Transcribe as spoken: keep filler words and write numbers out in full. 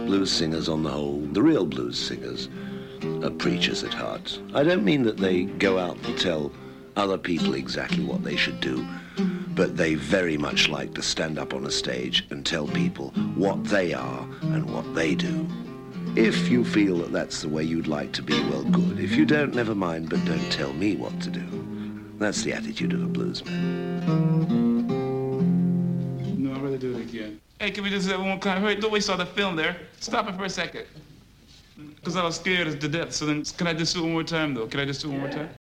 blues singers on the whole, the real blues singers, are preachers at heart. I don't mean that they go out and tell other people exactly what they should do, but they very much like to stand up on a stage and tell people what they are and what they do. If you feel that that's the way you'd like to be, well, good. If you don't, never mind, but don't tell me what to do. That's the attitude of a bluesman. No, I'd rather do it again. Hey, can we just have one kind? Hurry, don't waste all the film there. Stop it for a second. Because I was scared to death. So then, can I just do it one more time, though? Can I just do it one more time?